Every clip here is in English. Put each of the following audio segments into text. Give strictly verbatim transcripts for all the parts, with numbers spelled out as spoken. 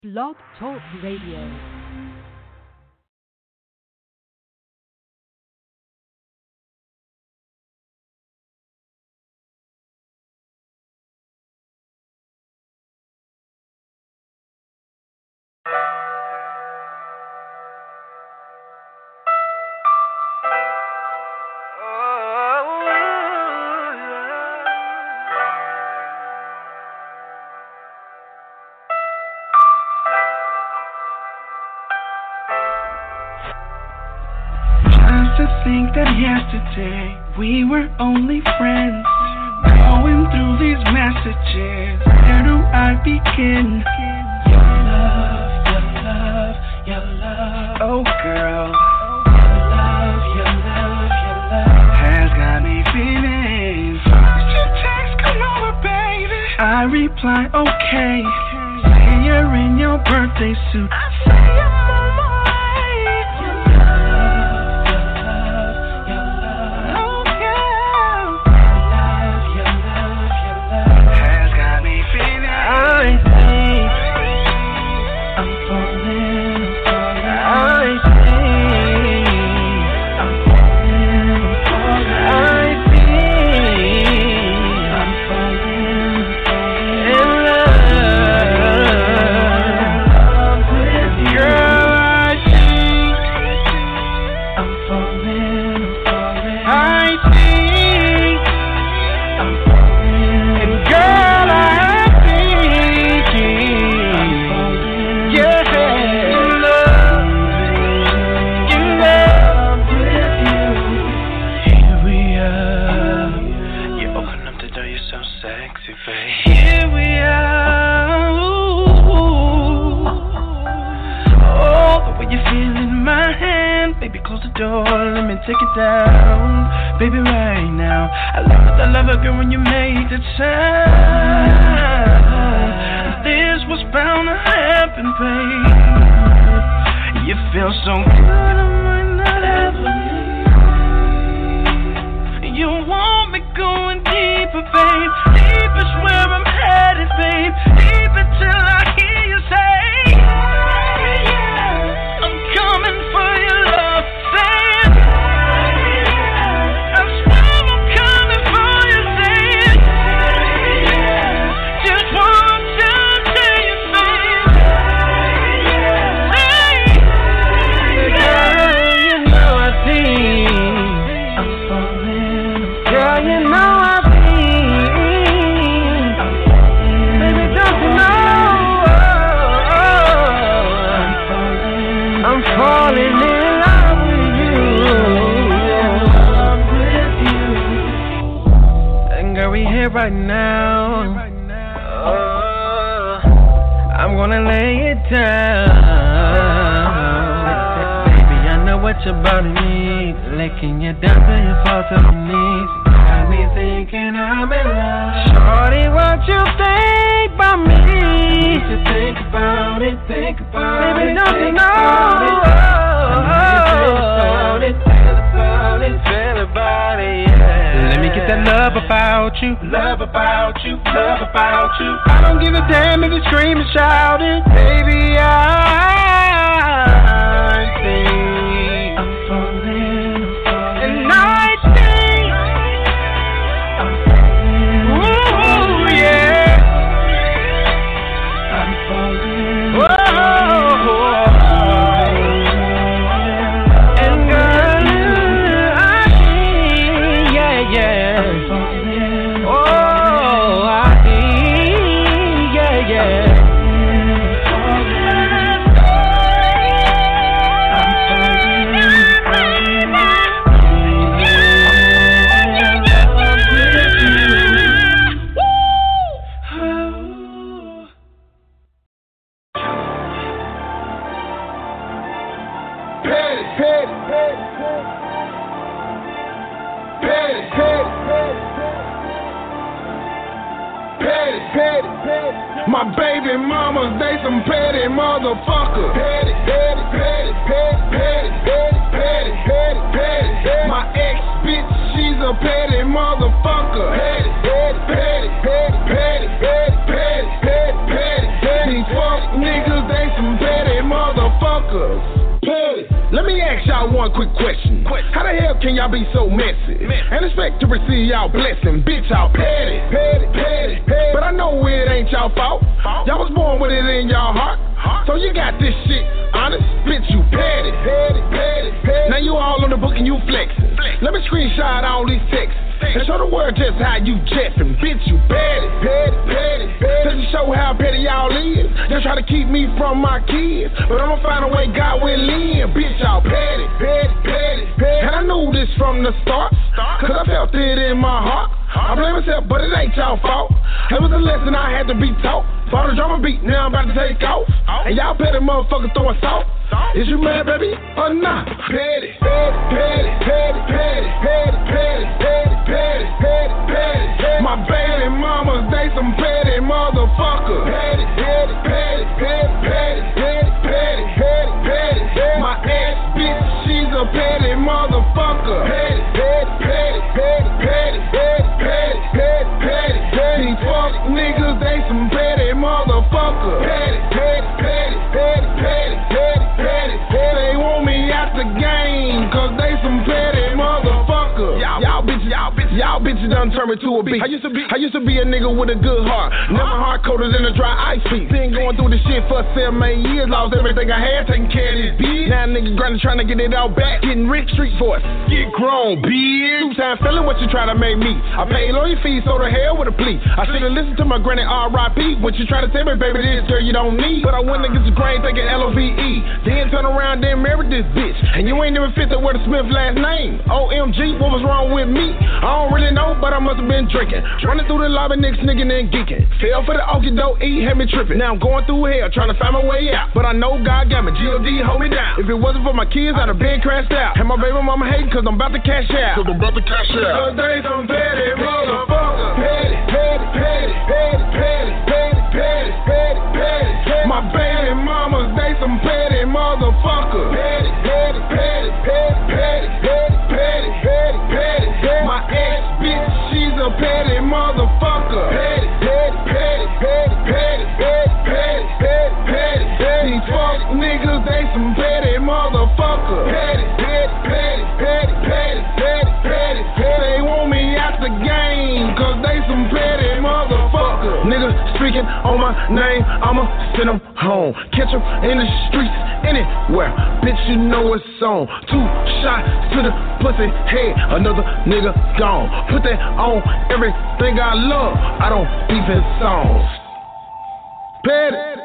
Blog Talk Radio. Think that yesterday we were only friends. Going through these messages, where do I begin? Your love, your love, your love. Oh girl, your love, your love, your love has got me feeling. Did your text come over, baby? I reply, okay. Say you're in your birthday suit. I say I'm on my way. Your love. Take it down, baby, right now. I love it, I love it, girl, when you make the sound. This was bound to happen, babe. You feel so good, I might not ever leave. You want me going deeper, babe. Deep is where I'm headed, babe. Deep until I hear you say, I'm coming for your love, say it. Right now, oh, I'm gonna lay it down. Baby, I know what your body needs. Licking you down till you fall to your knees. Got me thinking I'm in love. Shorty, what you think about me? You should think about it, think about it. Baby, don't you know? Feel about it, feel about it, feel about it, yeah. Let me get that love about you, love about you, love about you. I don't give a damn if you scream and shout it, baby. I think I'm falling, I'm falling, and I think I'm falling. Ooh, yeah, I'm falling. Whoa, and girl, I think, yeah, yeah. My baby mamas, they some petty motherfuckers. Petty, petty, petty, petty, petty, petty, petty, petty, petty. My ex bitch, she's a petty motherfucker. Petty, petty, petty, petty, petty, petty, petty, petty, petty. These fuck niggas, they motherfuckers. Petty. Let me ask y'all one quick question. How the hell can y'all be so messy and expect to receive y'all blessing? Bitch, y'all petty, petty, petty, petty. But I know it ain't y'all fault. Y'all was born with it in y'all heart. So you got this shit honest, bitch, you petty, petty, petty, petty. Now you all on the book and you flexing. Let me screenshot all these texts and show the world just how you jeffin'. Bitch, you petty, petty, petty, petty. Just to show how petty y'all is. Y'all try to keep me from my kids, but I'ma find a way God will in. Bitch, y'all petty, petty, petty, petty. And I knew this from the start, cause I felt it in my heart. I blame myself, but it ain't y'all fault. It was a lesson I had to be taught. Bought a drama beat, now I'm about to take off. And y'all petty motherfuckers throwing salt. Is you mad, baby, or not? Petty, petty, petty, petty, petty, petty, petty, petty, petty, petty, petty. My baby mamas, they some petty motherfuckers. Petty, petty, petty, petty, petty, petty, petty, petty, petty. My ex bitch, she's a petty motherfucker. Petty, petty, petty, petty, petty, petty, petty, petty, petty. These fuck niggas, they some petty motherfuckers. Petty, petty, petty, petty, petty, petty, petty, petty. They want me out the game, cause they some petty motherfuckers. Y'all, y'all bitches, y'all bitches, y'all bitches done turned me to a beast. I used to be, I used to be a nigga with a good heart, never hard coded in a dry ice piece. Been going through this shit for seven, eight years, lost everything I had, taking care of this bitch. Now nigga grinding, trying to get it all back, getting rich, street voice, get grown, bitch. Two-time felon, what you try to make me? I paid lawyer fees, so the hell with a plea. I should've listened to my granny R I P when she tried to tell me, baby, this girl you don't need. But I went against the grain, thinking L O V E. Then turn around, then married this bitch. And you ain't even fit to wear the Smith last name. O M G, what was wrong with me? I don't really know, but I must have been drinking. Running through the lobby, niggas sneaking and geeking. Fell for the okie doke, E had me tripping. Now I'm going through hell, trying to find my way out. But I know God got me, G O D hold me down. If it wasn't for my kids, I'd have been crashed out. And my baby mama hating, cause I'm about to cash out. Cause I'm about to cash out. Cause they some petty motherfuckers. Petty, petty, petty, petty, petty, petty, petty, petty, petty. My baby mamas, they some petty motherfuckers. Petty, petty, petty, petty, petty, petty, petty, petty, petty, petty. My ex bitch, she's a petty motherfucker. Petty, petty, petty, petty, petty, petty, petty, petty, petty, petty. These fuck niggas, they some petty motherfuckers. Petty, petty, petty, petty, petty, petty, petty, petty. They want me out the game, cause they some petty motherfuckers. Niggas speaking on my name, I'ma send them home. Catch them in the streets, anywhere. Bitch, you know it's on. Two shots to the pussy head, another nigga gone. Put that on everything I love. I don't beef in songs. Petty.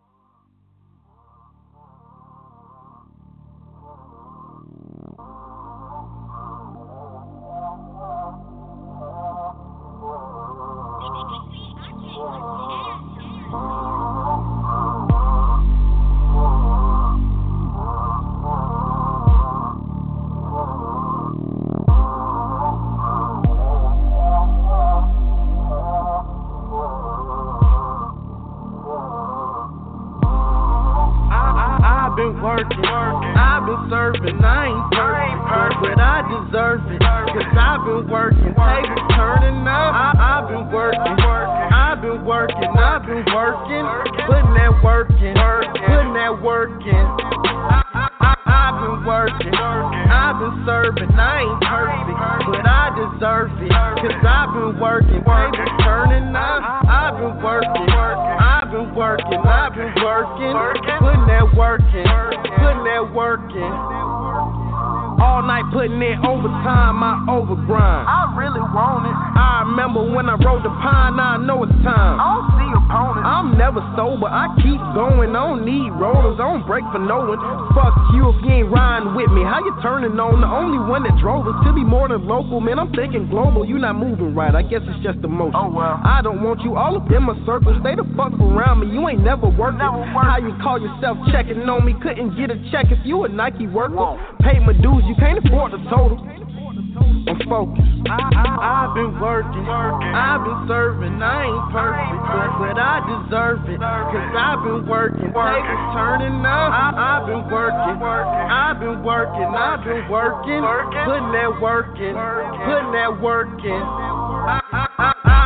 I've been serving, I ain't perfect, but I deserve it. Cause I've been working, tables turning up. I, I've been working, I've been working, I've been working, putting that work in, putting that work in. I, I, I, I've been working, I've been serving, I ain't perfect, but I deserve it. Cause I've been working, tables turning up. I've been working, I've been working, I've been working, putting that work in, putting that work in. All night putting in overtime, I overgrind. I really want it. I remember when I rode the pine, now I know it's time. I don't see opponents. I'm never sober, I keep going. I don't need rollers, I don't break for no one. Fuck you if you ain't riding with me. How you turning on the only one that drove us? To be more than local, man, I'm thinking global. You not moving right, I guess it's just emotion. Oh well. I don't want you all up in my circle. Stay the fuck around me, you ain't never working. Never work. How you call yourself checking on me? Couldn't get a check if you a Nike worker. Whoa. Pay my dues, you can't afford the total. I'm focused. I, I, I've been working, I've been serving. I ain't perfect, but, but I deserve it. Cause I've been working, tables turning up. I, I've been working, I've been working, I've been working, putting that work in, putting that work in. I, I, I, I've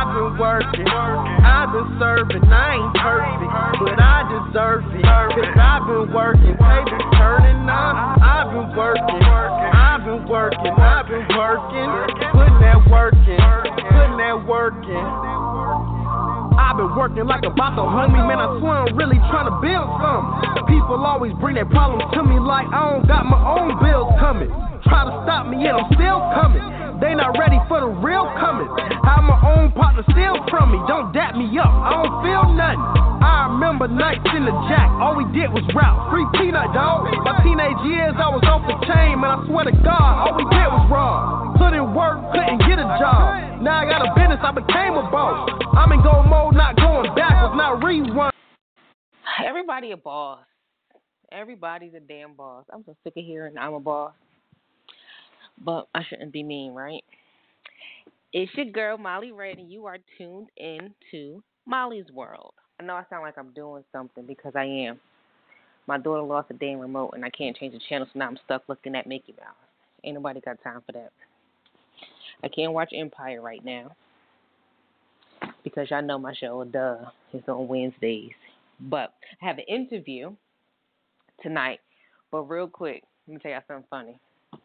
I've been working, I've been serving. I ain't perfect, but I deserve it. Cause I've been working, tables turning up. I've been working, I've been working, I've been working. Putting that work in, putting that work in. I've been working like a boss, homie, man, I swear I'm really trying to build something. People always bring their problems to me like I don't got my own bills coming. Try to stop me, yet I'm still coming. They not ready for the real coming. Have my own partner steal from me, don't dap me up, I don't feel nothing. I remember nights in the jack, all we did was rap. Free peanut, dog. My teenage years, I was off the chain, man, I swear to God, all we did was rob. Put in work, couldn't get a job. Now I got a business, I became a boss. I'm in gold mode, not going backwards, not rewind. Everybody a boss. Everybody's a damn boss. I'm so sick of hearing I'm a boss. But I shouldn't be mean, right? It's your girl, Molly Red, and you are tuned in to Molly's World. I know I sound like I'm doing something because I am. My daughter lost a damn remote, and I can't change the channel, so now I'm stuck looking at Mickey Mouse. Ain't nobody got time for that. I can't watch Empire right now because y'all know my show, duh, is on Wednesdays. But I have an interview tonight. But real quick, let me tell y'all something funny.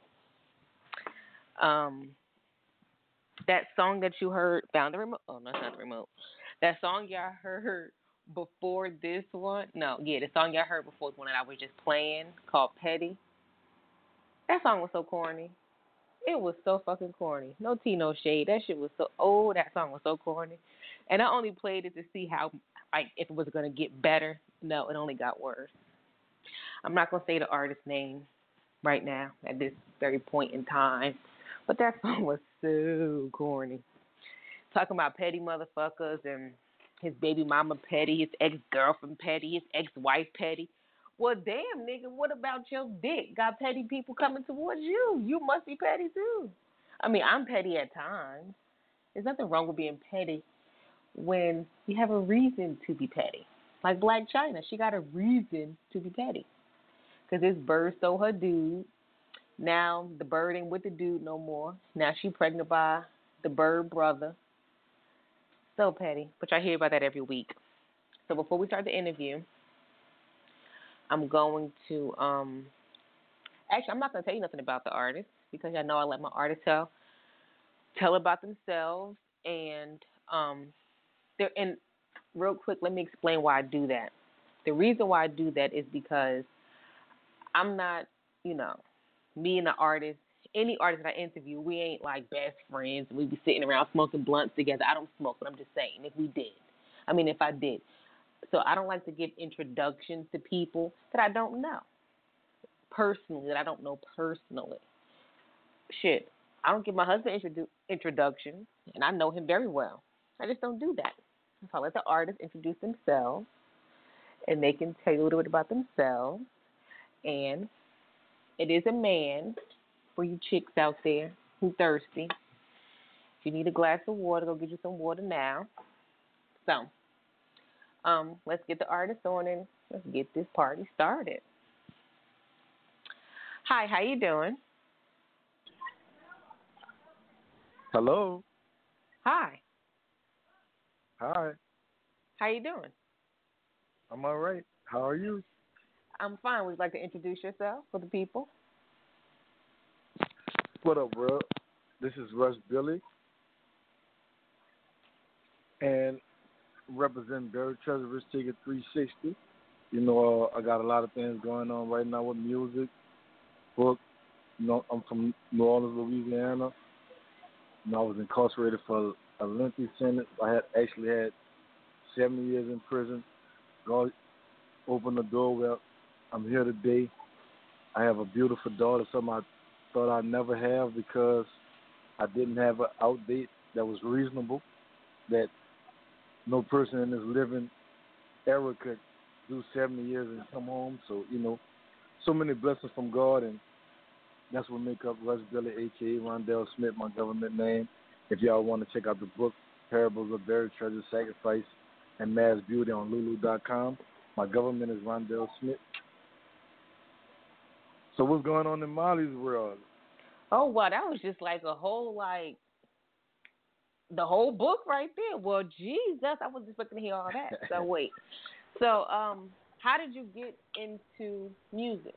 Um, that song that you heard, found the remote. Oh, no, that's not the remote. That song y'all heard before this one. No, yeah, the song y'all heard before the one that I was just playing called Petty. That song was so corny. It was so fucking corny. No tea, no shade. That shit was so old. That song was so corny. And I only played it to see how, like, if it was going to get better. No, it only got worse. I'm not going to say the artist's name right now at this very point in time. But that song was so corny. Talking about petty motherfuckers and his baby mama petty, his ex-girlfriend petty, his ex-wife petty. Well, damn, nigga, what about your dick? Got petty people coming towards you. You must be petty, too. I mean, I'm petty at times. There's nothing wrong with being petty when you have a reason to be petty. Like Black China, she got a reason to be petty. Because this bird stole her dude. Now the bird ain't with the dude no more. Now she pregnant by the bird brother. So petty. But I hear about that every week. So before we start the interview, I'm going to, um, actually, I'm not going to tell you nothing about the artist because I know I let my artists tell, tell about themselves. And, um, they're, and real quick, let me explain why I do that. The reason why I do that is because I'm not, you know, me and the artist, any artist that I interview, we ain't like best friends. We be sitting around smoking blunts together. I don't smoke, but I'm just saying if we did. I mean, if I did. So I don't like to give introductions to people that I don't know personally, that I don't know personally. Shit, I don't give my husband introdu- introductions, and I know him very well. I just don't do that. So I let the artist introduce themselves, and they can tell you a little bit about themselves. And it is a man for you chicks out there who thirsty. If you need a glass of water, go get you some water now. So, um, let's get the artist on and let's get this party started. Hi, how you doing? Hello. Hi. Hi. How you doing? I'm all right. How are you? I'm fine. Would you like to introduce yourself for the people? What up, bro? This is Russ Billy, and represent Barry Treasure Rich Ticket three sixty. You know, uh, I got a lot of things going on right now with music, book. You know, I'm from New Orleans, Louisiana. You know, I was incarcerated for a lengthy sentence. I had actually had seven years in prison. God opened the door where I'm here today. I have a beautiful daughter, something I thought I'd never have because I didn't have an outdate that was reasonable, that no person in this living era could do seventy years and come home. So, you know, so many blessings from God, and that's what make up Russ Billy, a k a. Rondell Smith, my government name. If y'all want to check out the book, Parables of Buried Treasure, Sacrifice, and Mass Beauty on Lulu dot com, my government is Rondell Smith. So what's going on in Molly's world? Oh, wow, that was just like a whole, like, the whole book right there. Well, Jesus, I was expecting to hear all that. So wait. So, um, how did you get into music?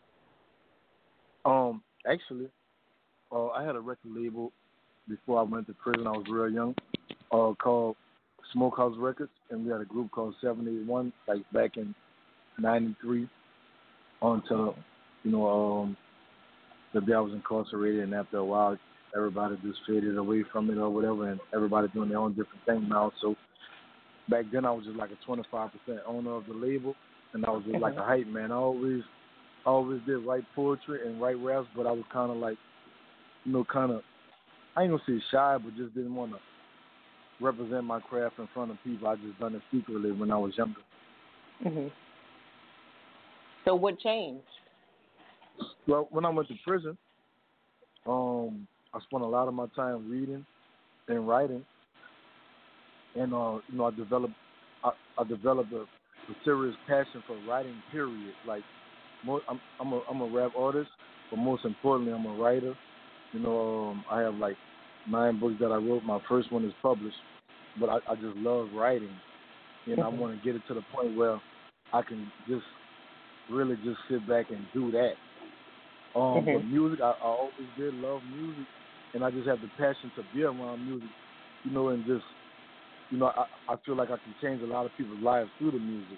Um, actually, uh, I had a record label before I went to prison. I was real young, uh, called Smokehouse Records, and we had a group called seven eighty-one, like back in ninety-three, until, you know, um, the day I was incarcerated, and after a while, everybody just faded away from it or whatever, and everybody doing their own different thing now. So back then, I was just like a twenty-five percent owner of the label, and I was just like a hype man. I always, I always did write poetry and write raps, but I was kind of like, you know, kind of, I ain't gonna say shy, but just didn't want to represent my craft in front of people. I just done it secretly when I was younger. Mhm. So what changed? Well, when I went to prison, um, I spent a lot of my time reading and writing, and uh, you know, I developed, I, I developed a, a serious passion for writing. Period. Like, more, I'm, I'm a, I'm a rap artist, but most importantly, I'm a writer. You know, um, I have like nine books that I wrote. My first one is published, but I, I just love writing, and mm-hmm. I want to get it to the point where I can just really just sit back and do that. Um, mm-hmm. But music, I, I always did love music, and I just have the passion to be around music, you know, and just, you know, I, I feel like I can change a lot of people's lives through the music.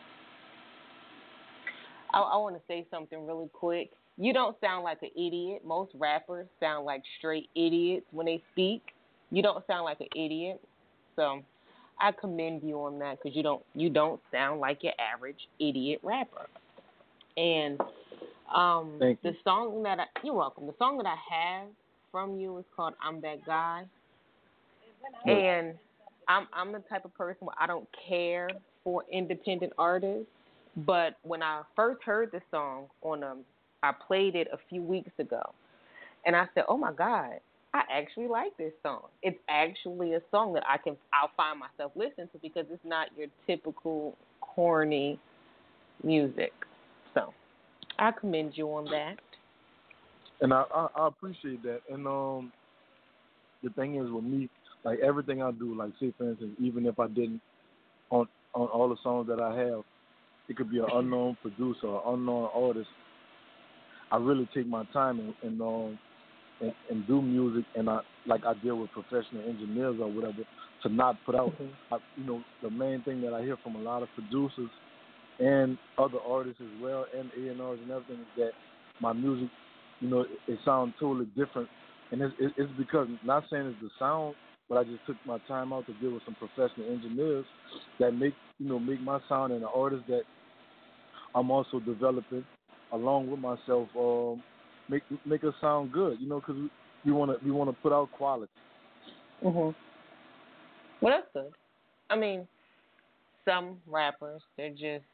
I, I want to say something really quick. You don't sound like an idiot. Most rappers sound like straight idiots when they speak. You don't sound like an idiot, so I commend you on that because you don't you don't sound like your average idiot rapper. And um, Thank you. the song that I, you're welcome. The song that I have from you is called "I'm That Guy," yes. And I'm I'm the type of person where I don't care for independent artists. But when I first heard the song on um, I played it a few weeks ago, and I said, "Oh my God, I actually like this song. It's actually a song that I can I'll find myself listening to because it's not your typical corny music." So I commend you on that. And I, I, I appreciate that. And um, the thing is with me, like everything I do, like say for instance, even if I didn't on on all the songs that I have, it could be an unknown producer or unknown artist. I really take my time and and, um, and and do music, and I like I deal with professional engineers or whatever to not put out. Mm-hmm. I, you know, the main thing that I hear from a lot of producers and other artists as well, and A and Rs and everything, is that my music, you know, it, it sounds totally different, and it's, it, it's because not saying it's the sound, but I just took my time out to deal with some professional engineers that make you know make my sound and the artists that I'm also developing along with myself, um, make make us sound good, you know, because we, we want to we want to put out quality. Mhm. Well, that's good. I mean, some rappers they're just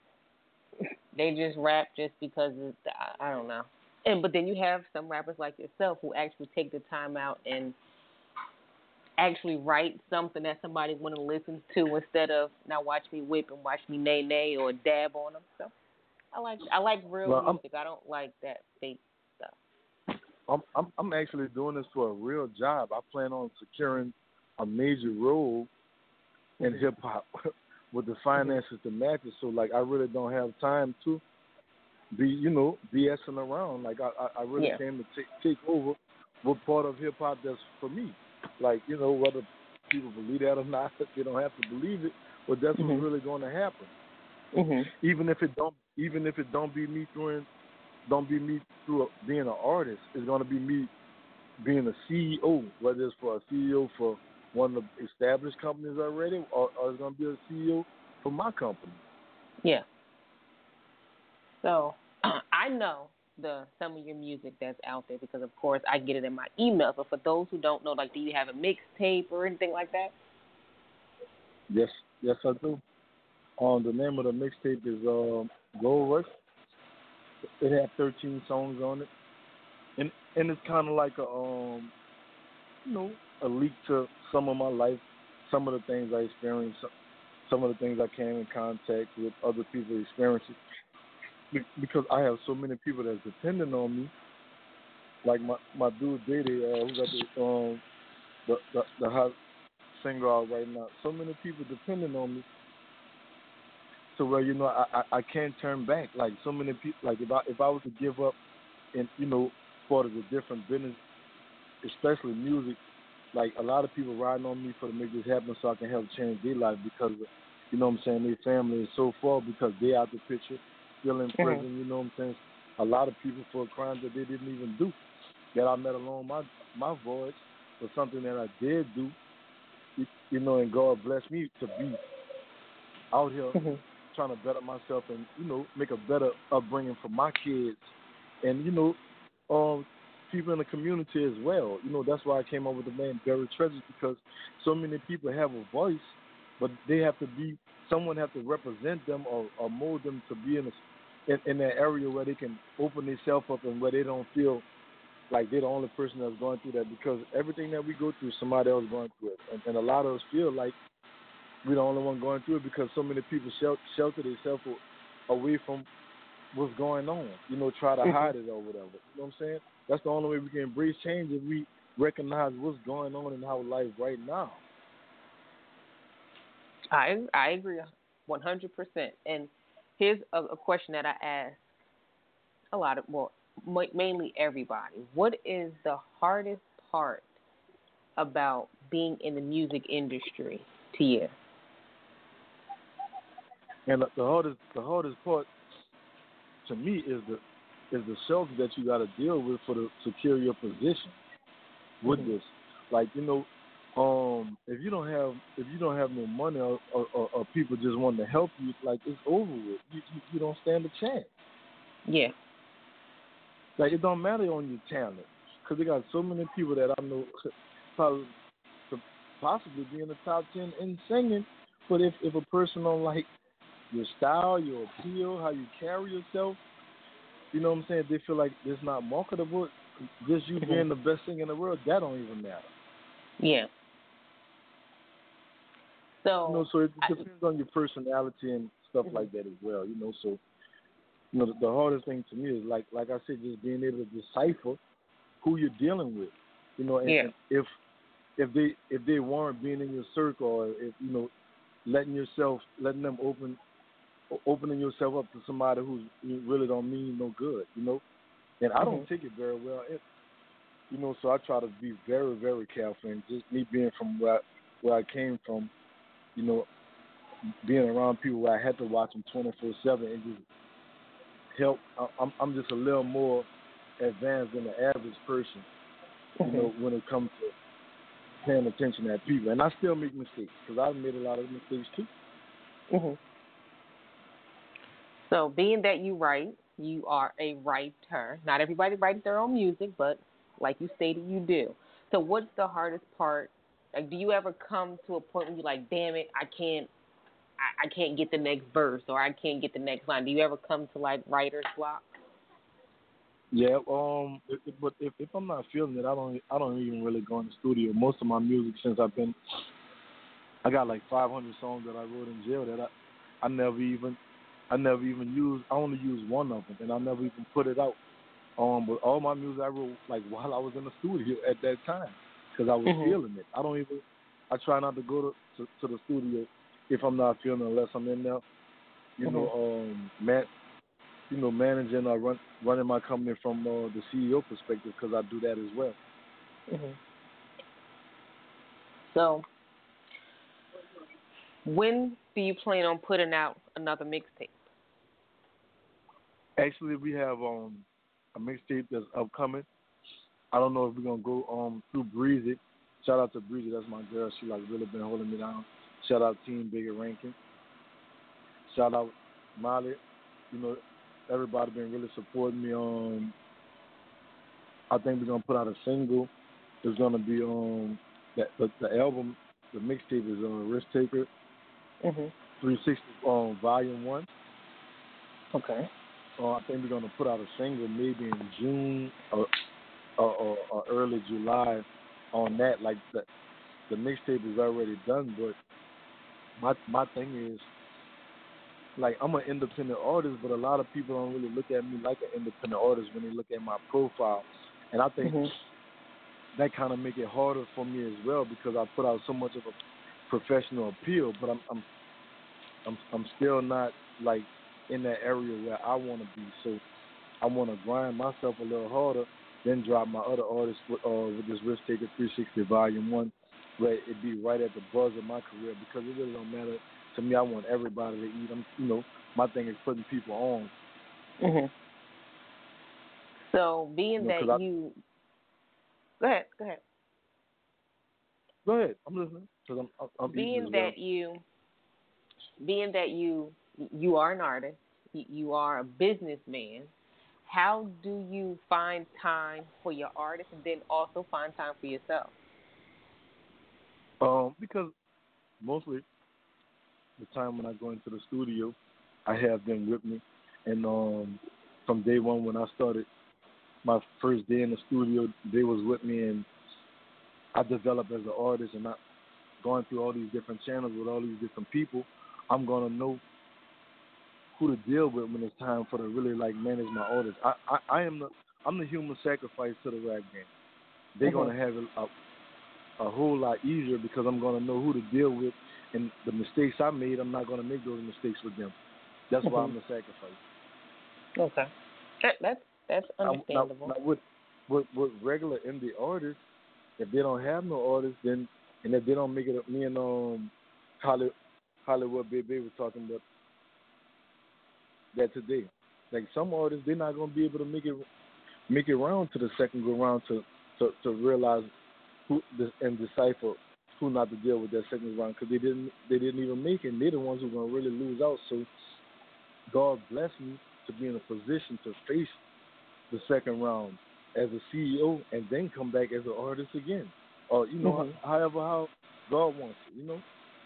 they just rap just because it's, I, I don't know. And but then you have some rappers like yourself who actually take the time out and actually write something that somebody want to listen to instead of now watch me whip and watch me nay nay or dab on them. So I like I like real well, music. I'm, I don't like that fake stuff. I'm, I'm I'm actually doing this for a real job. I plan on securing a major role in mm-hmm. hip hop with the finances mm-hmm. to match it. So like I really don't have time to be you know BSing around. Like I I, I really yeah. came to take take over what part of hip hop that's for me. Like, you know, whether people believe that or not, they don't have to believe it, but that's mm-hmm. what's really going to happen. Mm-hmm. Even if it don't, even if it don't be me through, don't be me through a, being an artist. It's going to be me being a C E O, whether it's for a C E O for one of the established companies already, or, or it's going to be a C E O for my company. Yeah. So I know the some of your music that's out there because of course I get it in my emails. But for those who don't know, like, do you have a mixtape or anything like that? Yes, yes I do. Um, the name of the mixtape is um, Gold Rush. It had thirteen songs on it, and and it's kind of like a um, you know, a leak to some of my life, some of the things I experienced, some of the things I came in contact with other people's experiences. Because I have so many people that's depending on me, like my my dude Dede, uh, who got the um the the, the hot singer out right now. So many people depending on me, to where you know I, I I can't turn back. Like so many people, like if I if I was to give up, and you know, part of the different business, especially music, like a lot of people riding on me for to make this happen, so I can help change their life because of, you know what I'm saying, their family is so far because they out the picture, still in prison. Mm-hmm. You know what I'm saying. A lot of people for crimes that they didn't even do, that I met along my my voyage, or something that I did do, you know, and God blessed me to be out here mm-hmm. trying to better myself and, you know, make a better upbringing for my kids and, you know, um, people in the community as well. You know, that's why I came up with the name Buried Treasures, because so many people have a voice, but they have to be, someone have to represent them or, or mold them to be in, a, in in that area where they can open themselves up and where they don't feel like they're the only person that's going through that, because everything that we go through, somebody else going through it. And, and a lot of us feel like we're the only one going through it because so many people shelter, shelter themselves away from what's going on, you know, try to mm-hmm. hide it or whatever. You know what I'm saying? That's the only way we can embrace change, if we recognize what's going on in our life right now. I I agree one hundred percent. And here's a, a question that I ask a lot of, well, mainly everybody. What is the hardest part about being in the music industry to you? And the hardest, the hardest part to me is the is the shelter that you got to deal with for to secure your position with mm-hmm. this. Like, you know, um, if you don't have if you don't have no money or, or, or, or people just wanting to help you, like, it's over with. You, you you don't stand a chance. Yeah. Like, it don't matter on your talent, because they got so many people that I know probably could possibly be in the top ten in singing, but if if a person don't like your style, your appeal, how you carry yourself, you know what I'm saying, they feel like it's not marketable, just you mm-hmm. being the best singer in the world, that don't even matter. Yeah. So, you know, so it depends I, on your personality and stuff mm-hmm. like that as well, you know. So, you know, the, the hardest thing to me is, like like I said, just being able to decipher who you're dealing with, you know, and, yeah. and if if they if they weren't being in your circle, or if, you know, letting yourself, letting them open, opening yourself up to somebody who really don't mean no good, you know. And I don't mm-hmm. take it very well, it, you know. So I try to be very, very careful. And just me being from where I, where I came from, you know, being around people where I had to watch them twenty-four seven and just help. I'm I'm just a little more advanced than the average person, you mm-hmm. know, when it comes to paying attention at people. And I still make mistakes, because I've made a lot of mistakes too. Mm-hmm. So, being that you write, you are a writer. Not everybody writes their own music, but like you stated, you do. So, what's the hardest part? Like, do you ever come to a point where you're like, "Damn it, I can't, I, I can't get the next verse, or I can't get the next line"? Do you ever come to like writer's block? Yeah, um, if, but if, if I'm not feeling it, I don't, I don't even really go in the studio. Most of my music, since I've been, I got like five hundred songs that I wrote in jail that I, I never even, I never even used. I only used one of them, and I never even put it out. Um, but all my music I wrote like while I was in the studio at that time, because I was mm-hmm. feeling it. I don't even, I try not to go to, to to the studio if I'm not feeling it, unless I'm in there, you mm-hmm. know, um, man. You know, managing or run, running my company from uh, the C E O perspective, because I do that as well. Mm-hmm. So, when do you plan on putting out another mixtape? Actually, we have um, a mixtape that's upcoming. I don't know if we're gonna go um, through Breezy. Shout out to Breezy, that's my girl. She like really been holding me down. Shout out Team Bigger Ranking. Shout out Molly. You know, everybody been really supporting me. Um, I think we're gonna put out a single. It's gonna be um that the, the album, the mixtape is on uh, Risk Taker, mm-hmm. three sixty um Volume One. Okay. Uh, I think we're gonna put out a single maybe in June or or, or, or early July on that. Like the the mixtape is already done, but my my thing is, like, I'm an independent artist, but a lot of people don't really look at me like an independent artist when they look at my profile. And I think mm-hmm. that kind of make it harder for me as well because I put out so much of a professional appeal, but I'm I'm I'm, I'm still not like in that area where I want to be. So I want to grind myself a little harder, then drop my other artists with, uh, with this Risk Taker three sixty Volume One, where it be right at the buzz of my career because it really don't matter to me. I want everybody to eat. I'm, you know, my thing is putting people on. Mhm. So being you know, that I, you, go ahead, go ahead. Go ahead. I'm listening. Cause I'm, I'm, I'm being as that well. you, being that you, you are an artist, you are a businessman. How do you find time for your artist and then also find time for yourself? Um, because mostly the time when I go into the studio, I have them with me, and um, from day one when I started my first day in the studio, they was with me, and I developed as an artist, and I going through all these different channels with all these different people. I'm gonna know who to deal with when it's time for to really like manage my artists. I, I, I am the I'm the human sacrifice to the rap game. They're mm-hmm. gonna have it a, a whole lot easier because I'm gonna know who to deal with, and the mistakes I made, I'm not gonna make those mistakes with them. That's mm-hmm. why I'm the sacrifice. Okay, that, that's that's understandable. Now, now with, with with regular indie artists, if they don't have no artists, then and if they don't make it up, me and um Hollywood, Hollywood Baby was talking about that today. Like some artists, they're not gonna be able to make it make it around to the second go round to, to, to realize who and decipher who not to deal with that second round because they didn't they didn't even make it. And they're the ones who are gonna really lose out. So God bless me to be in a position to face the second round as a C E O and then come back as an artist again, or you know, mm-hmm. however how God wants it. You know.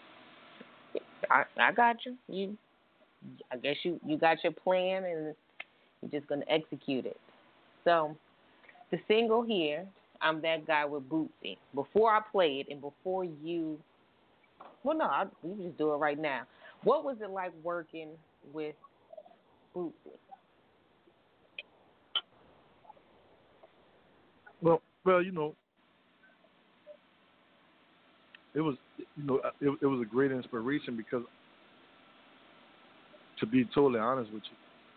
I I got you. You. I guess you, you got your plan and you're just going to execute it. So the single here, I'm That Guy with Boosie. Before I play it and before you, well, no, I, we can just do it right now. What was it like working with Boosie? Well, well, you know, it was, you know, it, it was a great inspiration because, to be totally honest with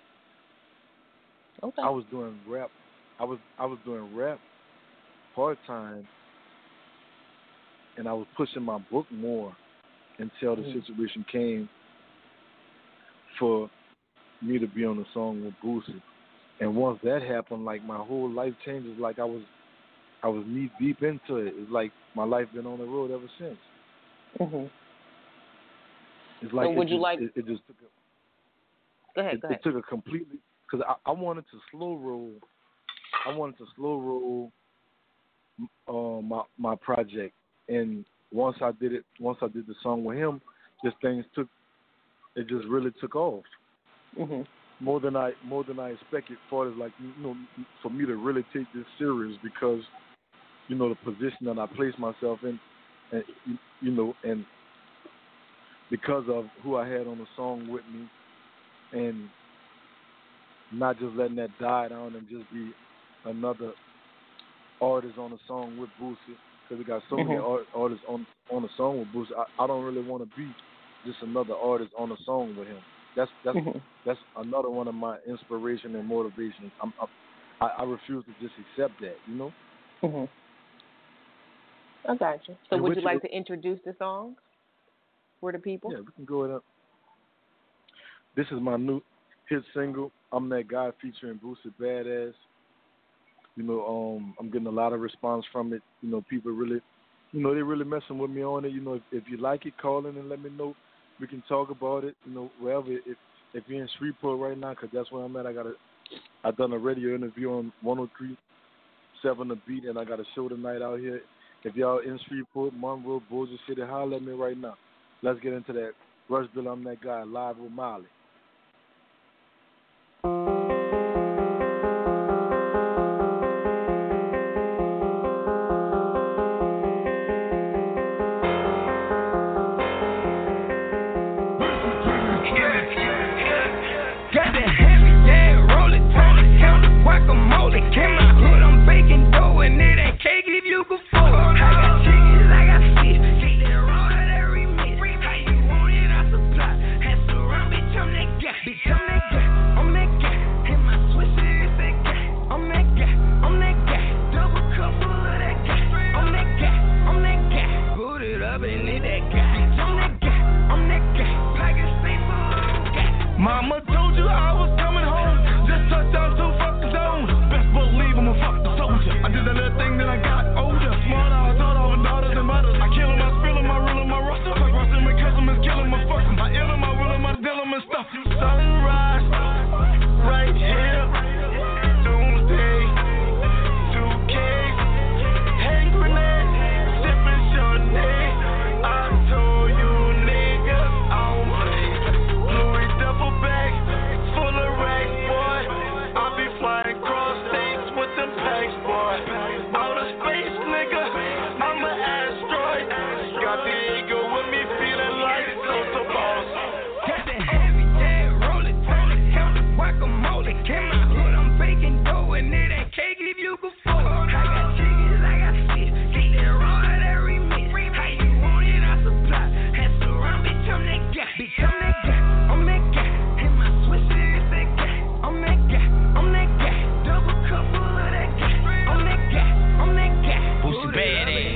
you, okay. I was doing rap. I was I was doing rap part time, and I was pushing my book more until the mm-hmm. situation came for me to be on the song with Boosie. And once that happened, like my whole life changes. Like I was I was knee deep into it. It's like my life been on the road ever since. Mm-hmm. It's like so would it you just, like? It, it just took a Go ahead, it, go ahead. it took a completely because I, I wanted to slow roll. I wanted to slow roll uh, my my project, and once I did it, once I did the song with him, just things took. It just really took off. Mm-hmm. More than I more than I expected. For like you know, for me to really take this serious because you know the position that I placed myself in, and you know, and because of who I had on the song with me. And not just letting that die down and just be another artist on a song with Boosie, because we got so mm-hmm. many art, artists on on a song with Boosie. I, I don't really want to be just another artist on a song with him. That's that's mm-hmm. that's another one of my inspiration and motivations. I'm, I'm, I I refuse to just accept that, you know. Mhm. I got you. So, and would you like you, to introduce the song for the people? Yeah, we can go ahead. This is my new hit single, I'm That Guy, featuring Boosie Badass. You know, um, I'm getting a lot of response from it. You know, people really, you know, they really messing with me on it. You know, if, if you like it, call in and let me know. We can talk about it, you know, wherever. If, if you're in Shreveport right now, because that's where I'm at, I got a, I done a radio interview on one oh three point seven The Beat, and I got a show tonight out here. If y'all in Shreveport, Monroe, Bossier City, holler at me right now. Let's get into that. Rushville, I'm That Guy, live with Molly. Came my hood, I'm baking dough, and it ain't cake if you go guacamole. In my hood, I'm baking dough, and it ain't cake if you can afford. I got chickens, I got fish, keep it raw at every minute. How you want it, I supply. Hands around, bitch, I'm that guy. Bitch, I'm that guy. I'm that guy. In my Swiss, it's that guy. I'm that guy. I'm that guy. Double cup full of that guy. I'm that guy. I'm that guy. Boosie badass.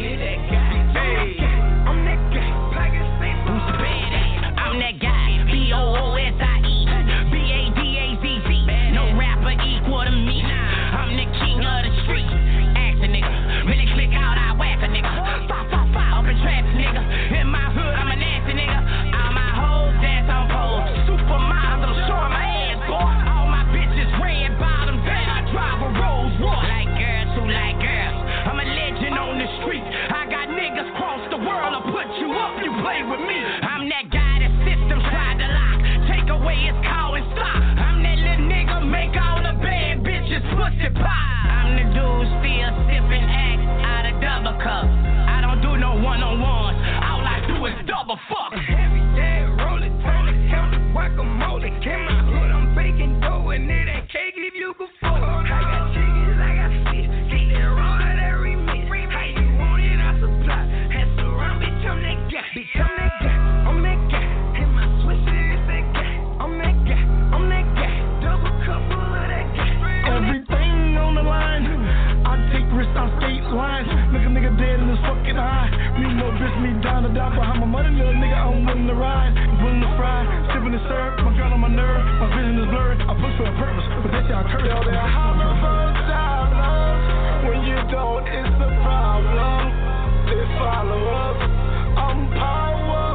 I'm that guy. Boosie badass. I'm that guy. B O O S I E. B A D A Z Z. No rapper equal to me. I'm the king of the street. Ask a nigga. Really click out, I whack a nigga. Fire, fire, fire up in traffic, nigga. In my hood, I'm a nasty nigga. All my hoes dance on poles. Supermodel, showing my ass, boy. All my bitches red bottoms, and I drive a Rolls Royce. Like girls who like girls. I'm a legend on the street. I got niggas cross the world. I'll put you up, you play with me. I'm that guy that system tried to lock. Take away his call and stop. I'm that little nigga, make all the bad bitches pussy pop. I'm the dude still sipping act out of double cup. I don't do no one-on-ones. All I do is double fuck. Every day, roll it, roll it, count it, guacamole. In my hood, I'm baking dough, and it ain't cake if you can afford. I got chickens, I got fish, keep it raw at every minute. How you want it, I supply. Hands around, bitch, I'm that guy. Bitch, I'm that guy. I'm that guy. In my Swiss, it's that guy. I'm that guy. I'm that guy. Double cup full of that guy. Everything on the line. I take risks on skate lines. Look a nigga dead in his fucking eye. Me no bitch, me down to die behind my money, little nigga. I'm willing to ride, willing to fry, sipping the syrup. My girl on my nerve, my vision is blurred. I push for a purpose, but that's how I curse. Yo, they're dollars. When you don't, it's the problem. They follow up. I'm power,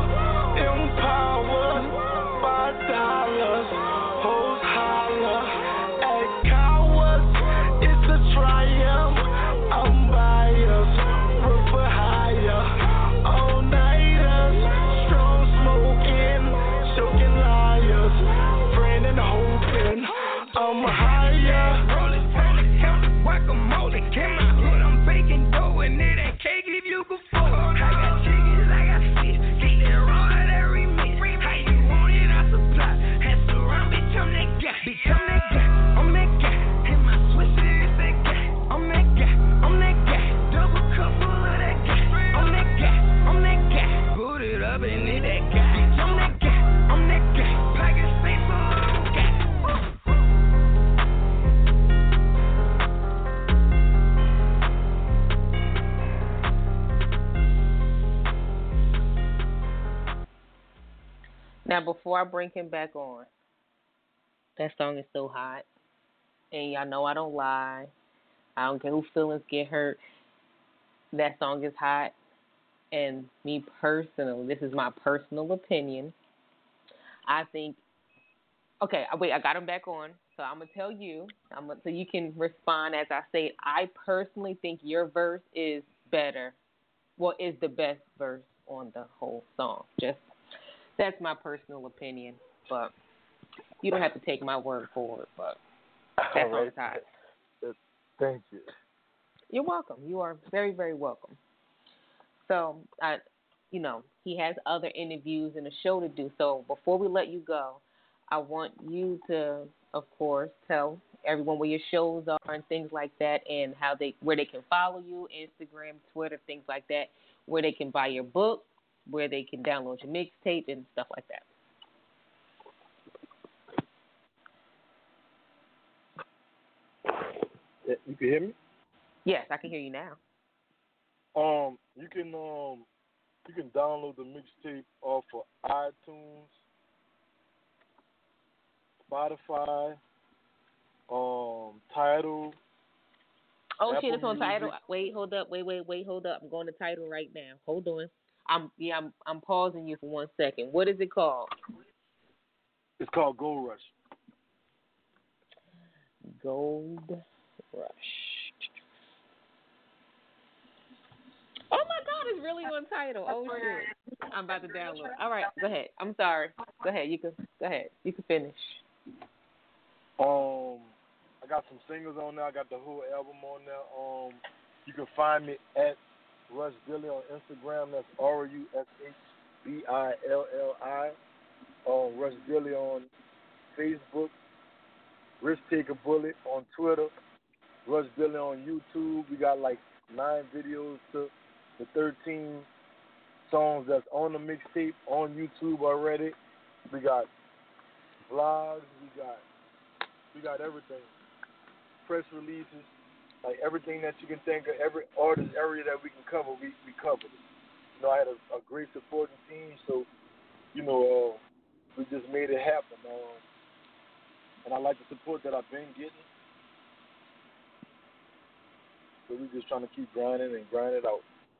empowered by dollars. Hoes holler at cowards. It's a triumph. I'm biased, work for hire. All nighters, strong smoking, choking liars, friend and hoping I'm higher. Roll it, roll it, count it, guacamole. In my hood, I'm baking dough, and it ain't cake if you can afford. I got chickens, I got fish, keep it raw at every minute. How you want it, I supply. Hands around, bitch, I'm that guy. Bitch, I'm that guy. I'm that guy. In my Swiss, it's that guy. I'm that guy. I'm that guy. Double cup full of that guy. I'm that guy. I'm that guy. Put it up and it that guy. Bitch, I'm that guy. I'm that guy. Pocket space full of that guy. Now, before I bring him back on, that song is so hot. And y'all know I don't lie. I don't care who feelings get hurt. That song is hot. And me personally, this is my personal opinion. I think, okay, wait, I got him back on. So I'm going to tell you, I'm gonna, so you can respond as I say it. I personally think your verse is better. Well, is the best verse on the whole song. Just That's my personal opinion, but you don't have to take my word for it, but that's All on the side. Thank you. You're welcome. You are very, very welcome. So, I, you know, he has other interviews and a show to do. So before we let you go, I want you to, of course, tell everyone where your shows are and things like that, and how they, where they can follow you, Instagram, Twitter, things like that, where they can buy your book, where they can download your mixtape and stuff like that. Yeah, you can hear me? Yes, I can hear you now. Um, you can um, you can download the mixtape off of iTunes, Spotify, um, Tidal. Oh Apple shit, it's on Music. Tidal. Wait, hold up. Wait, wait, wait, hold up. I'm going to Tidal right now. Hold on. I'm yeah, I'm I'm pausing you for one second. What is it called? It's called Gold Rush. Gold Rush. Oh my God, it's really on Tidal. Oh shit. I'm about to download. All right, go ahead. I'm sorry. Go ahead. You can go ahead. You can finish. Um, I got some singles on there. I got the whole album on there. Um, you can find me at Rush Billy on Instagram. That's R U S H B I L L I. Um, Rush Billy on Facebook. Rich Take a Bullet on Twitter, Rush Billy on YouTube. We got like nine videos to the thirteen songs that's on the mixtape on YouTube already. We got vlogs, we got we got everything. Press releases, like everything that you can think of, every artist area that we can cover, we, we covered it. You know, I had a, a great supporting team, so, you know, uh, we just made it happen. Uh, and I like the support that I've been getting. So we just trying to keep grinding and grind it out.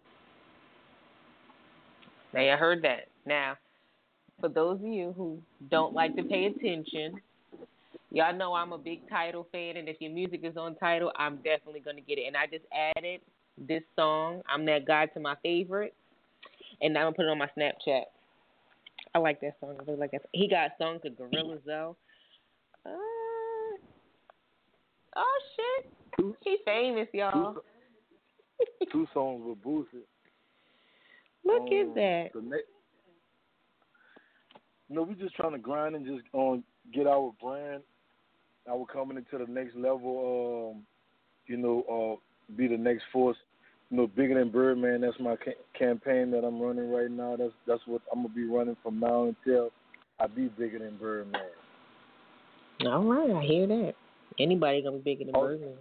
Now, you heard that. Now, for those of you who don't like to pay attention, y'all know I'm a big Tidal fan, and if your music is on Tidal, I'm definitely going to get it. And I just added this song, I'm That Guy, to my favorite, and I'm going to put it on my Snapchat. I like that song. I really like that. He got songs with Gorilla Zoe. Uh, oh, shit. Two, He famous, y'all. Two, two songs with Boosie. Look um, at that. The ne- you know, we just trying to grind and just um, get our brand, our coming into the next level, um, you know, uh, be the next force, you know, bigger than Birdman. That's my ca- campaign that I'm running right now. That's that's what I'm going to be running from now until I be bigger than Birdman. All right, I hear that. Anybody going to be bigger than also, Birdman.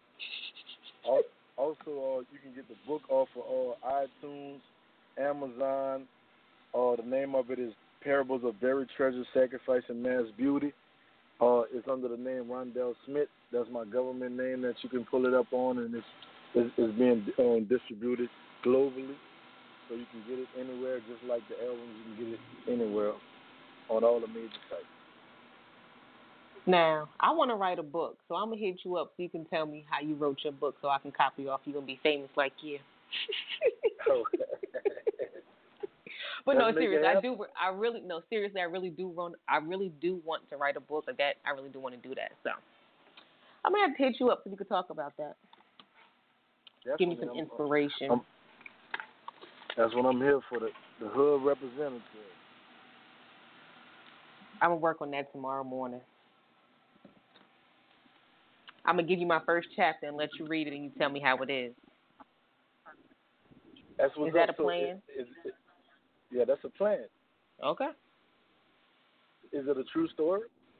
Also, uh, you can get the book off of uh, iTunes, Amazon. Uh, the name of it is Parables of Buried Treasure, Sacrifice, and Mass Beauty. Uh, it's under the name Rondell Smith. That's my government name that you can pull it up on, and it's, it's, it's being um, distributed globally. So you can get it anywhere, just like the albums. You can get it anywhere on all the major sites. Now, I want to write a book, so I'm going to hit you up so you can tell me how you wrote your book so I can copy off. You're going to be famous like you. But no, seriously, I do. I really no, seriously, I really do run. I really do want to write a book like that. I really do want to do that. So I'm gonna have to hit you up so we can talk about that. Definitely. Give me some I'm, inspiration. I'm, that's what I'm here for, the the hood representative. I'm gonna work on that tomorrow morning. I'm gonna give you my first chapter and let you read it, and you tell me how it is. That's what's is that up. a plan? So it, it, it, yeah, that's a plan. Okay. Is it a true story?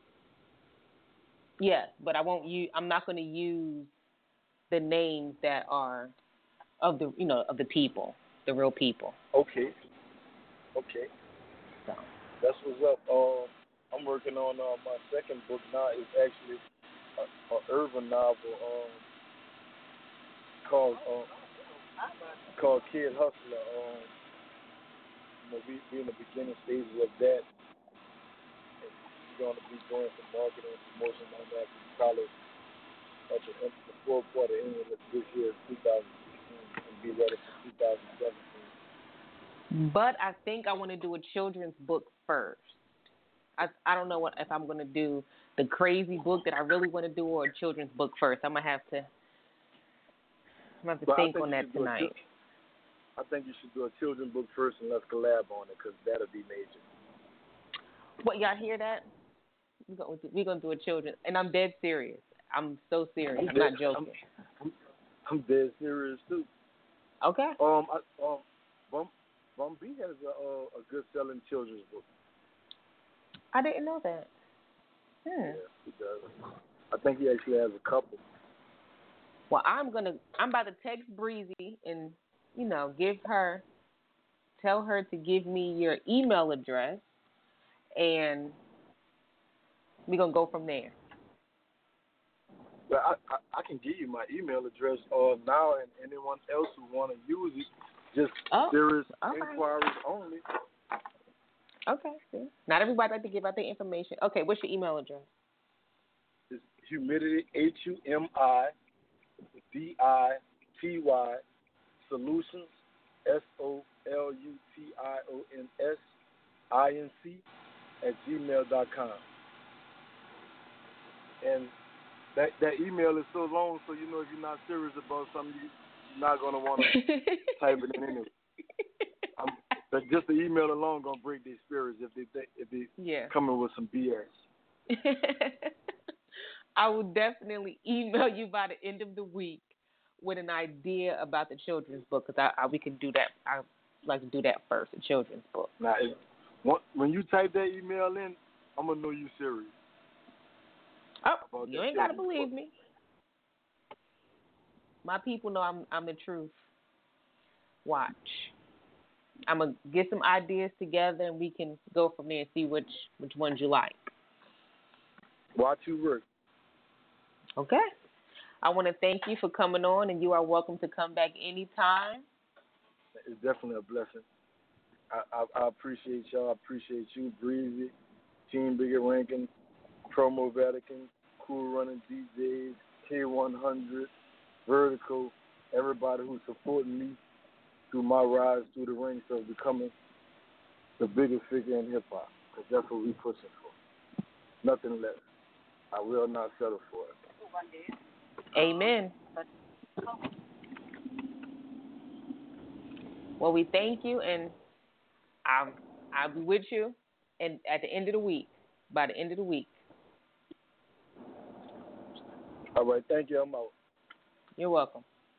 Yes, but I won't use. I'm not going to use the names that are of the you know of the people, the real people. Okay. Okay. So that's what's up. Um, I'm working on uh, my second book now. It's actually an urban novel um, called uh, called Kid Hustler. Um, you know, we we in the beginning stages of that. We're going to be doing some marketing and promotion on that. Probably at the, end, the fourth quarter end of this year, two thousand sixteen, and be ready for two thousand seventeen. But I think I want to do a children's book first. I I don't know what if I'm going to do the crazy book that I really want to do or a children's book first. I'm gonna have to. I'm gonna have to but think think on that tonight. I think you should do a children's book first and let's collab on it because that'll be major. What, y'all hear that? We're gonna do, we're gonna do a children, and I'm dead serious. I'm so serious. I'm, I'm dead, not joking. I'm, I'm dead serious too. Okay. Um, I, um, Bum, Bum B has a, a, a good selling children's book. I didn't know that. Hmm. Yeah, he does. I think he actually has a couple. Well, I'm gonna. I'm about to text Breezy and you know give her, tell her to give me your email address, and we're gonna go from there. But I, I, I can give you my email address uh, now, and anyone else who want to use it, just oh, serious okay. inquiries only. Okay. See? Not everybody like to give out their information. Okay, what's your email address? It's humidity, H U M I D I T Y, solutions, S O L U T I O N S I N C, at gmail dot com. And that that email is so long, so you know if you're not serious about something, you're not going to want to type it in anyway. I'm, but just the email alone going to break their spirits if they if they yeah. coming with some B S. I will definitely email you by the end of the week with an idea about the children's book, because I, I we can do that. I like to do that first, the children's book. Now, if, when you type that email in, I'm gonna know you serious. Oh, you ain't gotta believe me. My people know I'm I'm the truth. Watch. I'm gonna get some ideas together, and we can go from there and see which which ones you like. Watch you work. Okay. I want to thank you for coming on, and you are welcome to come back anytime. It's definitely a blessing. I, I, I appreciate y'all. I appreciate you, Breezy, Team Bigger Rankin, Promo Vatican, Cool Running D Js, K one hundred, Vertical, everybody who's supporting me through my rise through the ranks of becoming the biggest figure in hip-hop, because that's what we're pushing for. Nothing less. I will not settle for it. Amen. Well, we thank you, and I'll, I'll be with you and at the end of the week, by the end of the week. All right, thank you. I'm out. You're welcome.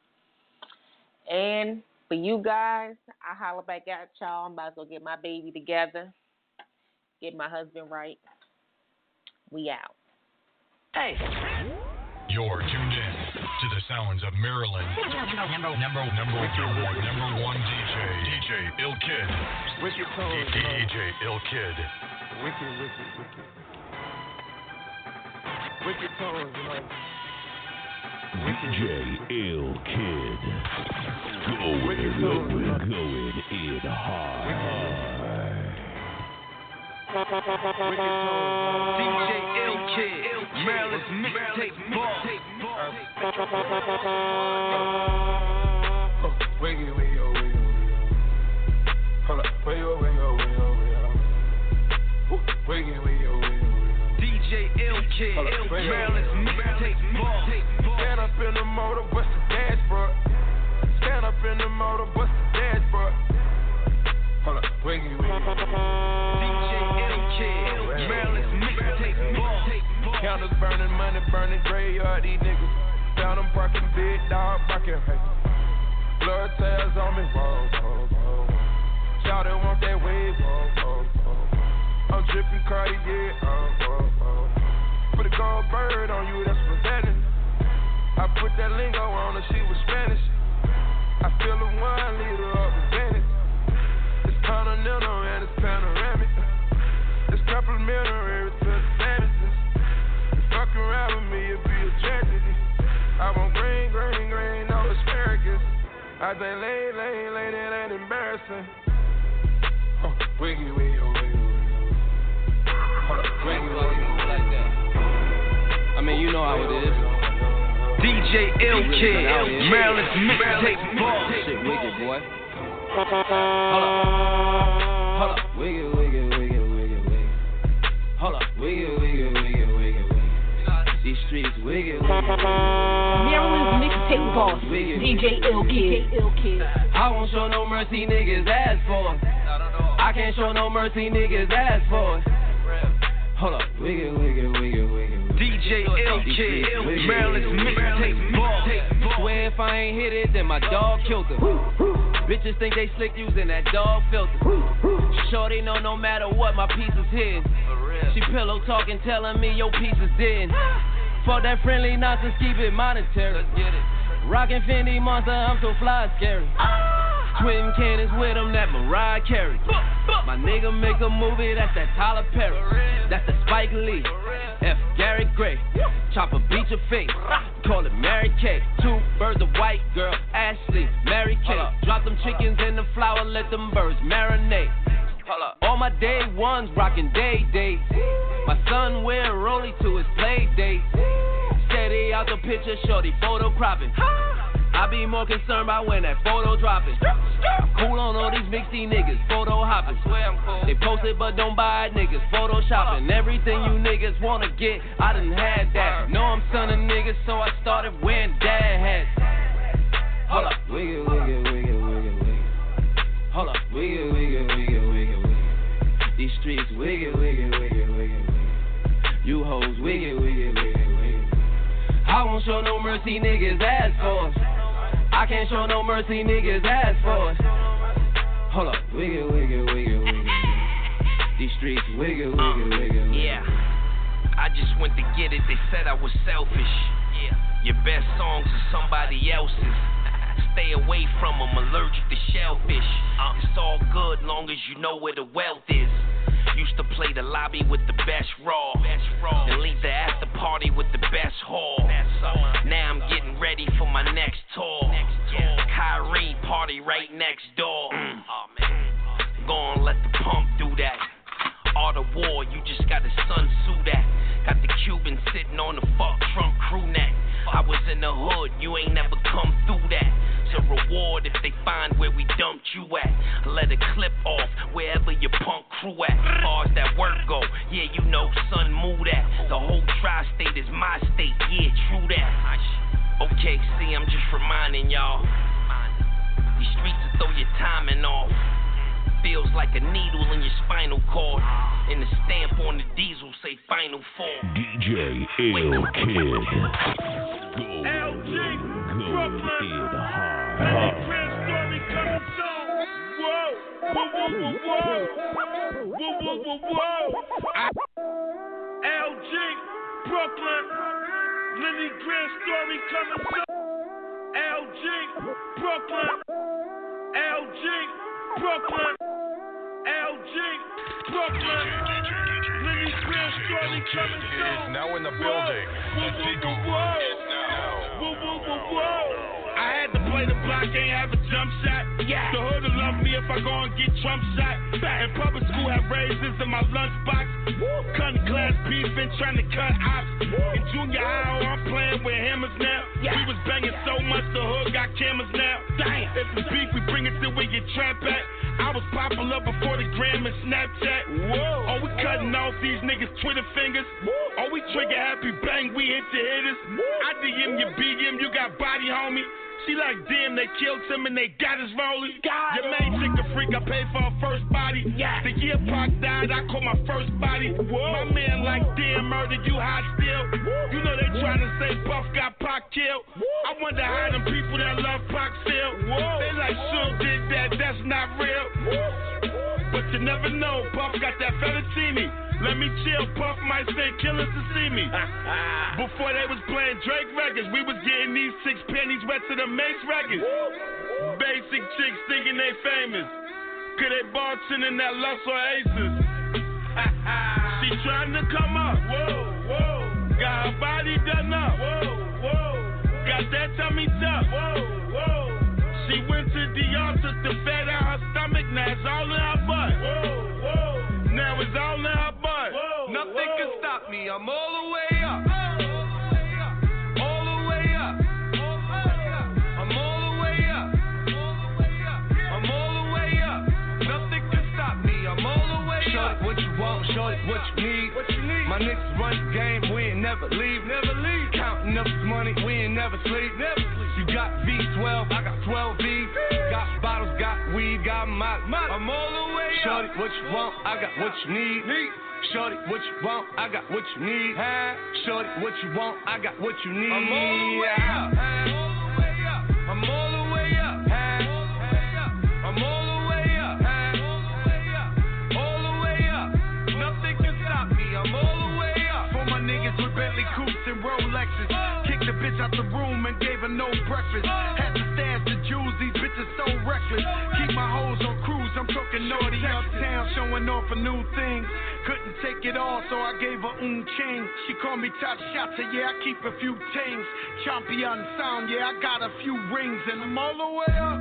And for you guys, I holler back at y'all. I'm about to go get my baby together, get my husband right. We out. Hey. You're tuned in to the sounds of Maryland. Number, number, number, number, number one D J, D J Ill Kid. Wicked tones, D J Ill Kid. Wicked, wicked, wicked. Wicked tones, you know. D J Ill Kid. Going, going, going in hard. D J Ill Kid. Maryland's mixtape ball. Wiggy, wiggy, wiggy, wiggy. Hold up. Wiggy, wiggy, wiggy, wiggy. Wiggy, wiggy, wiggy. D J Ill Kid. Maryland's mixtape ball. Stand up in the motor, bust the dashboard. Stand up in the motor, bust the dashboard. Hold up. Wiggy, wiggy, wiggy. D J Ill Kid. Maryland's mixtape ball. Counters burning, money burning, graveyard, these niggas. Found them barking, big dog barking, hey. Blood tails on me, whoa, whoa, whoa. Shout it, want that wave, whoa, whoa, whoa. I'm dripping Cartier, oh, oh, oh. Put a gold bird on you, that's presenting. I put that lingo on her, she was Spanish. I feel the one leader of the Venice. It's continental and it's panoramic. It's complimentary to the fantasies. Fuck around with me, it'd be a tragedy. I want green, green, green, no asparagus. I say lay, lay, lay, that ain't embarrassing. Oh, wiggy, wiggy, wiggy, wiggy. Hold up, wiggy, wiggy, like that. I mean, you know how it is. D J Ill Kid, Maryland's mixtape ball. Shit, wicked, boy. Hold up, hold up, wiggy, wiggy, wiggy, wiggy, wiggy. Hold up, wiggy, wiggy, wiggy, wiggy, wiggy. These streets wicked, wicked. Maryland's mixtape boss, D J Ill Kid. I won't show no mercy, niggas ask for it. I can't show no mercy, niggas ask for it. Hold up, wicked, wicked, wicked, wicked. D J Ill Kid, Maryland's mixtape boss. Swear if I ain't hit it, then my dog killed her. Bitches think they slick using that dog filter. Shorty know no matter what, my piece is his. She pillow talking, telling me your piece is dead. Fuck that friendly nonsense, keep it monetary. Let's get it. Rockin' Fendi Monster, I'm so fly scary. Twin cannons with him, that Mariah Carey. My nigga make a movie, that's that Tyler Perry. That's the Spike Lee, F. Gary Gray. Chopper beat your face, call it Mary Kay. Two birds, a white girl, Ashley, Mary Kay. Drop them chickens in the flour, let them birds marinate. All my day ones rockin' day days. My son wear a rollie to his play date. Steady out the picture, shorty photo cropping. I be more concerned about when that photo dropping. I'm cool on all these mixy niggas, photo hopping. They post it but don't buy it, niggas photoshopping. Everything you niggas wanna get, I done had that. Know I'm son of niggas, so I started wearing dad hats. Hold up, wiggle, wiggle, wiggle, wiggle, wiggle. Hold up, wiggle, wiggle, wiggle, wiggle, wiggle. These streets wiggle, wiggle, wiggle, wiggle, wiggle. You hoes wiggle, wiggle, wiggle, wiggle. don't show no mercy, niggas ask for us. I can't show no mercy, niggas ask for us. Hold up, wiggle, wiggle, wiggle, wiggle. These streets wiggle, wiggle, uh, wiggle, wiggle. Yeah, I just went to get it. They said I was selfish. Yeah, your best songs are somebody else's. Stay away from them, allergic to shellfish. Uh, it's all good long as you know where the wealth is. Used to play the lobby with the best raw, best raw. And leave the after party with the best haul. Now I'm getting ready for my next tour. Next tour. Kyrie party right next door. Mm. Oh, man. Go on, let the pump do that. Art of war, you just got a Sun Tzu that. Got the Cuban sitting on the fuck Trump crew neck. I was in the hood, you ain't never come through that. It's a reward if they find where we dumped you at. Let a clip off wherever your punk crew at. As far as that work go, yeah, you know, son, move that. The whole tri-state is my state, yeah, true that. Okay, see, I'm just reminding y'all. These streets will throw your timing off. Feels like a needle in your spinal cord. And the stamp on the diesel say final form. D J Ill-Kid. Go. L G, Go Brooklyn. in hard. Lenny Grant story coming soon. Whoa, whoa, whoa, whoa, whoa. Whoa, whoa, whoa, whoa. I- L G, Brooklyn. Lenny Grant story coming soon. L G, Brooklyn. L G, Brooklyn. L G, Brooklyn. Lenny Grant story coming soon. Is now in the building. The takeover is now. Whoa, whoa, whoa, whoa. I had to play the block, ain't have a jump shot. Yeah. The hood will love me if I go and get Trump shot. In public school, have raisins in my lunchbox. Cutting class beef and trying to cut ops. In junior high, I'm playing with hammers now. Yeah. We was banging so much, the hood got cameras now. Damn. If it's beef, we bring it to where you trap at. I was popular before the gram and Snapchat. Whoa. Oh, we cutting off these niggas' Twitter fingers. Whoa. Oh, we trigger happy, bang, we hit the hitters. Whoa. I D M you, B M, you got body, homie. She like, damn, they killed him and they got his rolling. Your main chick a freak, I paid for her first body. Yeah. The year Pac died, I caught my first body. Whoa. My man like, damn, murdered you hot still. Whoa. You know they trying to say Puff got Pac killed. Whoa. I wonder how them people that love Pac still. Whoa. They like, Suge did that, that's not real. Whoa. But you never know, Puff got that fettuccine. Let me chill, Puff might say killers to see me. Before they was playing Drake records, we was getting these six pennies wet to the Mace records. Basic chicks thinking they famous, cause they bartending that Lust or Aces. She trying to come up, whoa, whoa. Got her body done up, whoa, whoa. Got that tummy tuck, whoa, whoa. She went to the altar to fat out her stomach, now it's all in her butt. Whoa, whoa. Now it's all in her butt. Whoa, nothing whoa. Can stop me. I'm all the way up. All the way up. I'm all the way up. I'm all the way up. Nothing can stop me. I'm all the way up. Shorty, what you want? Shorty, what you need? What you need? My niggas run the game. We ain't never leave. Never leave. Counting up this money. We ain't never sleep. Never sleep. You got V twelve. I got twelve V. Got bottles. Got weed. Got my. I'm all the way up. Shorty, what you want? I got what you need. need. Shorty, what you want? I got what you need. Huh? Shorty, what you want? I got what you need. I'm all the way up. I'm all the way up. I'm all the way up. All the way up. Nothing can stop me. I'm all the way up. For my niggas with Bentley coupes and Rolexes. Kicked the bitch out the room and gave her no breakfast. Had to stash the jewels. These bitches so reckless. Keep my hoes on cruise. I'm talking naughty uptown, showing off a new thing. Couldn't take it all, so I gave her un king. She called me top shotter, yeah, I keep a few tings. Champion sound, yeah, I got a few rings. And I'm all the way up,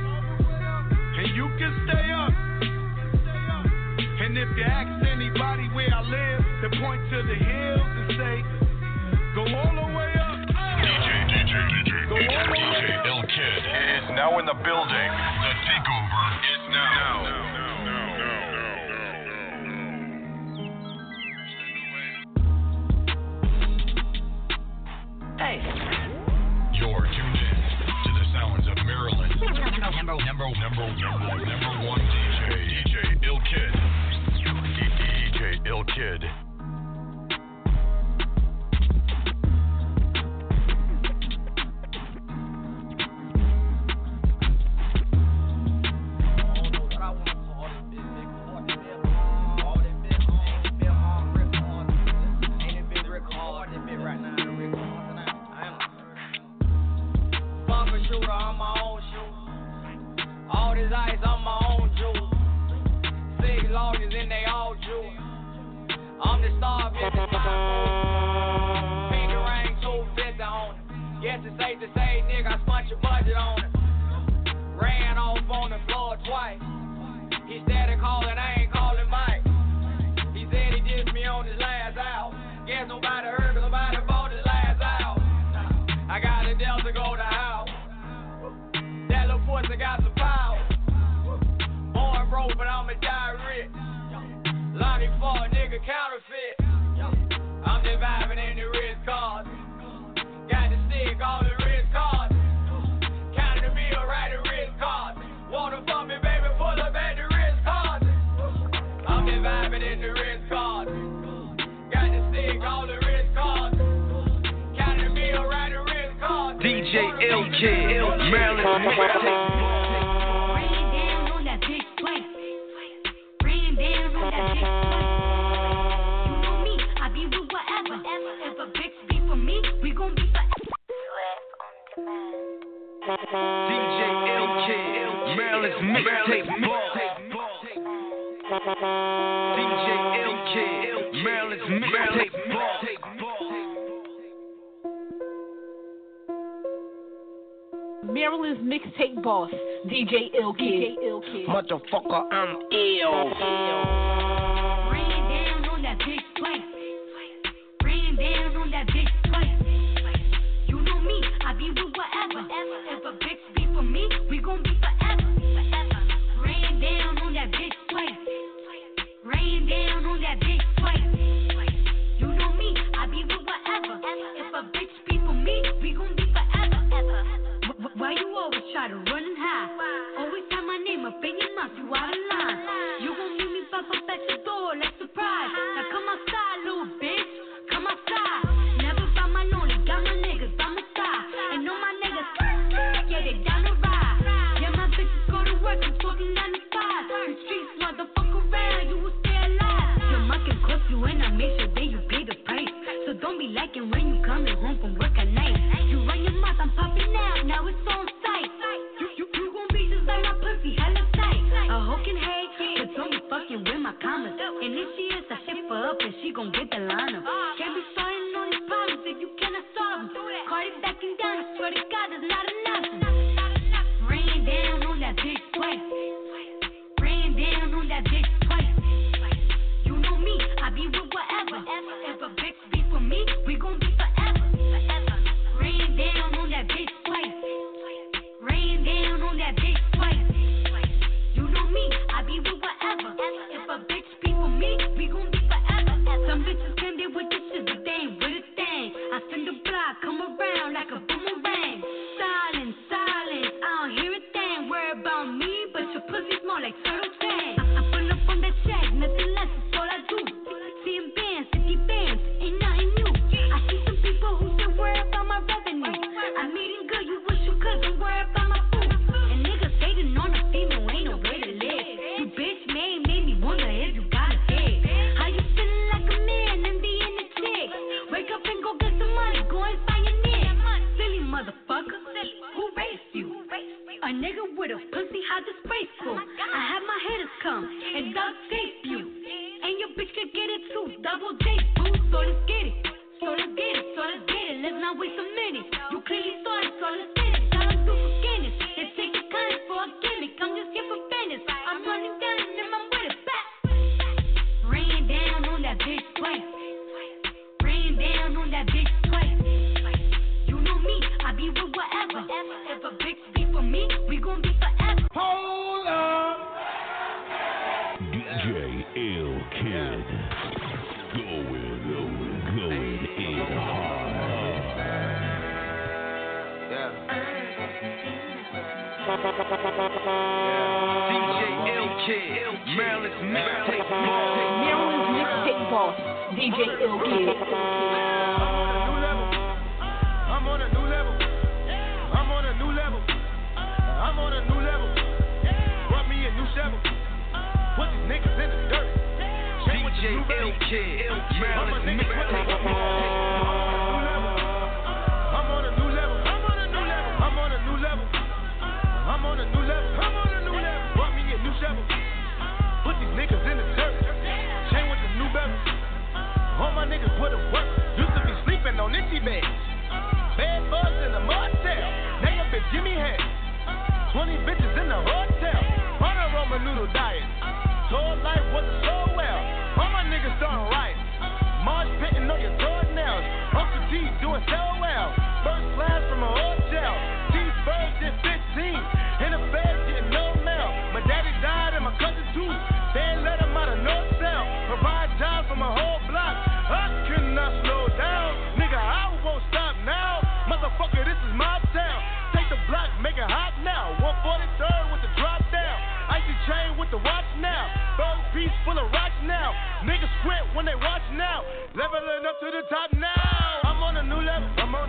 and you can stay up. And if you ask anybody where I live, they point to the hills and say, go all the way up. D J, D J, D J, go all the way up. D J Ill-Kid is now in the building. The takeover is now. now. Hey. You're tuned in to the sounds of Maryland. Number, number, number, number, number one D J, D J Ill-Kid. D J Ill-Kid. shooter, I'm my own shooter. All this ice, I'm my own jewel. Six loggers and they all jewel. I'm the star, bitch, it's my fool. Finger ring, two fifty on it. Guess it's safe to say, nigga, I spent your budget on it. Ran off on the floor twice. He started calling, I ain't calling Mike. He said he dissed me on his last out. Guess nobody heard, cause nobody bought his last out. I got a Delta go to house. That little pussy got some power. Born broke, but I'ma die rich. Lonnie for a nigga counterfeit. I'm just vibing in the Ritz cars. Got the stick, all the Ritz cars. Counting the meal, right the Ritz cars. Wanna fuck me, baby, pull up at the Ritz cars. I'm just vibing in the Ritz cars. Got the stick, all the Ritz cars. Counting the meal, right the Ritz cars. D J L Kid, Maryland mixtape. D J L Kid, Maryland's mixtape. D J L Kid, Maryland's mixtape. Maryland's mixtape boss, D J Ill Kid. Motherfucker, I'm ill. Rain down on that bitch twice. Rain down on that bitch twice. You know me, I be with whatever. If a bitch be for me, we gon' be forever. Rain down on that bitch twice. Rain down on that bitch twice. You know me, I be with whatever. If a bitch be for me, we gon' be forever. Why you always try to run and hide? Always have my name up in your mouth, you out of line. You gon' meet me pop up at your door like surprise. Now come outside, little bitch, come outside. Never by my lonely, got my niggas by my side. And all my niggas, yeah, they down the ride. Yeah, my bitches go to work, I'm talking nine to five. The streets, motherfucker, around, you will stay alive. Your mic can cost you and I make sure that you pay the price. So don't be liking when you coming home from work at night. You run your mouth, I'm popping out, now it's on sight. You, you, you gon' be just like my pussy, hella tight. A hoe can hate, but don't be fucking with my commas. And if she is, I ship her up and she gon' get the line up. Can't be starting all these problems if you cannot solve them. Cardi backing down, I swear to God, there's not enough. Rain down on that bitch twice. Rain down on that bitch twice. You know me, I be with whatever. If a bitch be for me, we gon' be forever. Rain down on that bitch twice. Rain down on that bitch twice. You know me, I be with whatever. If a bitch be for me, we gon' be forever. Some bitches claim they with this shit, but they ain't with a thing. I send the block, come around like a boomerang. Silence, silence, I don't hear a thing. Worry about me, but your pussy's more like turtle tang. I pull up on that check, nothing less is all I do. Seeing bands, fifty bands, ain't nothing new. I see some people who say worry about my revenue. I'm eating good, you wish you could, don't worry about my food. And niggas hating on a female, ain't no way to live. You bitch made, made me wonder if you got a dick. How you feeling like a man and being a chick? Wake up and go get some money, go and find your nick. Silly motherfucker, who raised you? A nigga with a pussy, how disgraceful. I have my haters come and duct tape you. And your bitch could get it too, double J, boo, so let's get it. So let's get it, so let's get it, let's not waste a minute. You clearly saw it, so let's get it. Tell them to forget it. They take it kind for a gimmick, I'm just here for business. I'm running down and then I'm with it back. Rain down on that bitch twice. Rain down on that bitch twice. You know me, I be with whatever. If a bitch be for me, we gon' be forever. Hold up. D J Ill Kid. Going, going, going in hard. Yeah. D J Ill Kid, Maryland's mixtape. Maryland's mixtape boss, D J Ill Kid. I'm on a new level. I'm on a new level. I'm on a new level. Brought me a new shovel. Put these niggas in the dirt. D J Ill Kid, Maryland's mixtape. I'm on a new level. I'm on a new level. I'm on a new level.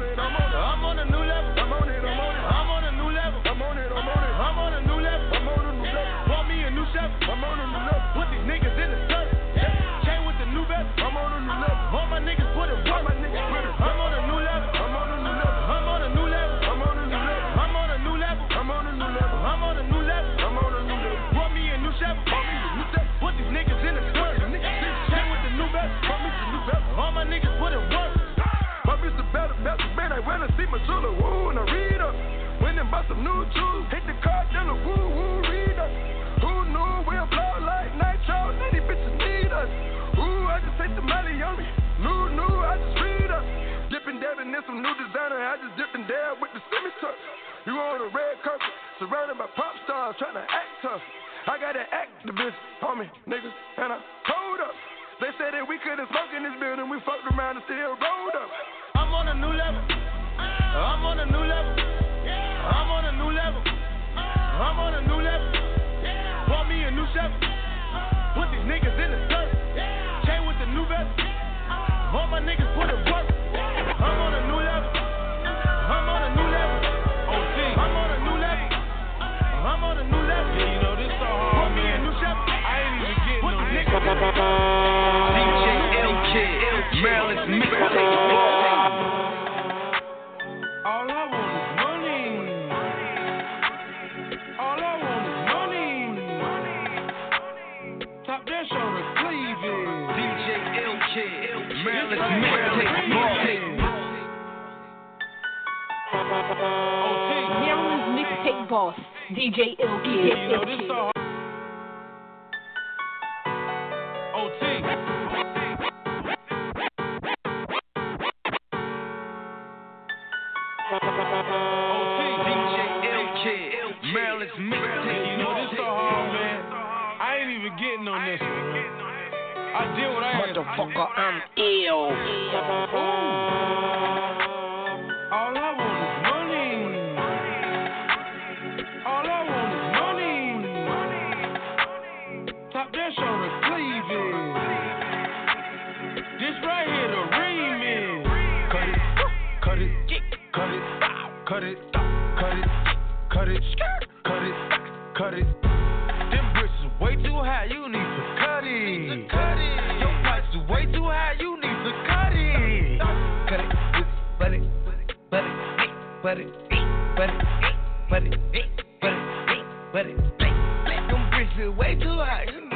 it, I'm on it. I'm on a new level. I'm on it, I'm on it. I'm on a new level. I'm on it, I'm on it. I'm on a new level. I'm on a new level. Want me a new chef. I'm on a new level. Put these niggas in the dirt. Chain with the new vest. I'm on a new level. All my niggas put it work. My niggas put it. I'm on a new level. I'm on a new level. I'm on a new level. I'm on a new level. I'm on a new level. I'm on a new level. I'm on a new level. I'm on a new level. Want me a new chef. Want me a new chef. Put these niggas in the dirt. Chain with the new vest. Want me some new vest. All my niggas put it work. My bitch the better, better, man. I went to see my Zula, woo, and I read up. Went and bought some new jewels. Hit the car, dealer, woo, woo, read up. Who knew we'll blow like nitro? None these bitches need us. Ooh, I just take the money on me. New, new, I just read up. Dipping, dabbing in some new designer. I just dipped and dab with the semi-tuck. You on a red carpet, surrounded by pop stars, trying to act tough. I got an activist on me, niggas, and I hold up. They said that we couldn't smoke in this building. We fucked around and still rolled up. I'm on a new level. I'm on a new level. I'm on a new level. I'm on a new level. Want me a new chef. Put these niggas in the dirt. Chain with the new vest. All my niggas put it work. I'm on a new level. I'm on a new level. O T. I'm on a new level. I'm on a new level. Yeah, you know this so hard, want me a new chef. I ain't even getting no niggas. D J L-Kid, Maryland's mixtape. All I want is money. All I want is money. Top that shoulder, Cleveland. D J L-Kid, Maryland's mixtape. Maryland's mixtape boss, D J L-Kid. You know this so hard. O T. Maryland's mixtape. You know this so hard, man. I ain't even getting on this one, man. I did what I had to do. Motherfucker, I'm ill. All I want is money. All I want is money. Top that shoulder, Cleveland. This right here, the remix. Cut it, cut it, cut it, cut it, cut it, cut it, cut it, cut it. Them bricks is way too high, you need to cut it. Cut it. Your price is way too high, you need to cut it. Cut it, but it, but it, but it, but it, but it, but it, but it, but it. Them bricks is way too high, you